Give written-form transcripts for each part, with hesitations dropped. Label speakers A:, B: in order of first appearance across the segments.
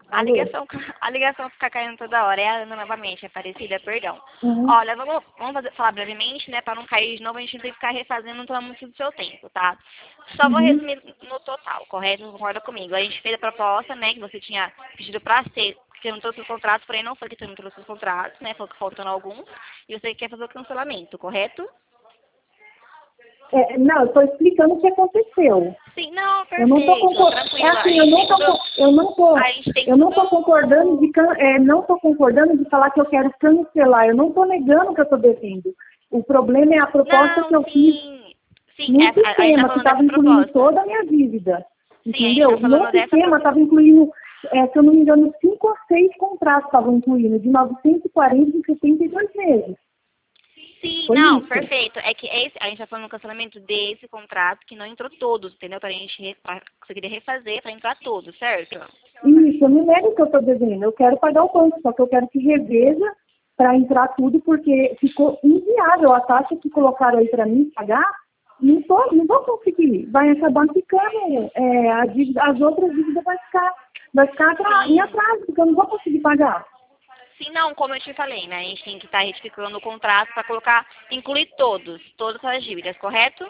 A: A
B: Alô?
A: ligação, a ligação fica caindo toda hora. É a Ana novamente, Aparecida, perdão.
B: Uhum.
A: Olha, vamos falar brevemente, né? Para não cair de novo, a gente não tem que ficar refazendo, não toma muito do seu tempo, tá? Só vou
B: Uhum.
A: resumir no total, correto? Concorda comigo? A gente fez a proposta, né? Que você tinha pedido para ser, que não trouxe os contratos, porém não foi que você não trouxe os contratos, né? Falou que faltando alguns. E você quer fazer o cancelamento, correto?
B: Não, eu estou explicando o que aconteceu.
A: Sim, não,
B: Eu não estou
A: perfeito,
B: concordando. É
A: tranquila.
B: assim,
A: A gente tem
B: eu não tô concordando
A: tudo.
B: não tô concordando de falar que eu quero cancelar. Eu não estou negando que eu estou devendo. O problema é a proposta que
A: Não,
B: eu fiz
A: sim. Sim,
B: no
A: a gente tá
B: sistema, que
A: falando
B: estava
A: dessa
B: incluindo
A: proposta.
B: toda a minha dívida.
A: Sim, a gente tá
B: Entendeu? No
A: falando dessa
B: sistema
A: proposta.
B: estava incluindo, se eu não me engano, 5 ou 6 contratos estavam incluindo, de 940 em 72 meses.
A: Sim,
B: Foi
A: não,
B: isso.
A: perfeito. É que a gente tá falando no cancelamento desse contrato que não entrou todos, entendeu? Pra conseguir refazer, pra entrar todos, certo?
B: Isso, eu não nego que eu estou devendo. Eu quero pagar o banco, só que eu quero que reveja para entrar tudo, porque ficou inviável a taxa que colocaram aí para mim pagar. Não vou conseguir. Vai acabar ficando, as outras dívidas vai ficar em
A: Sim.
B: atraso, porque eu não vou conseguir pagar.
A: Sim, não, como eu te falei, né? A gente tem que estar retificando o contrato pra colocar, incluir todas as dívidas, correto?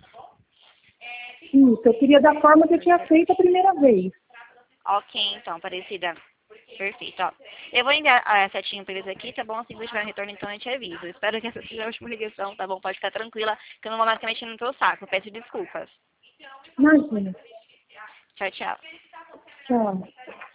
B: Isso, eu queria da forma que eu tinha feito a primeira vez.
A: Ok, então, parecida. Perfeito, ó. Eu vou enviar a setinha pra eles aqui, tá bom? Assim que eu tiver um retorno, então eu te aviso. Espero que essa seja a última ligação, tá bom? Pode ficar tranquila, que eu não vou mais ficar mexendo no teu saco. Peço desculpas.
B: Imagina.
A: Tchau, tchau.
B: Tchau.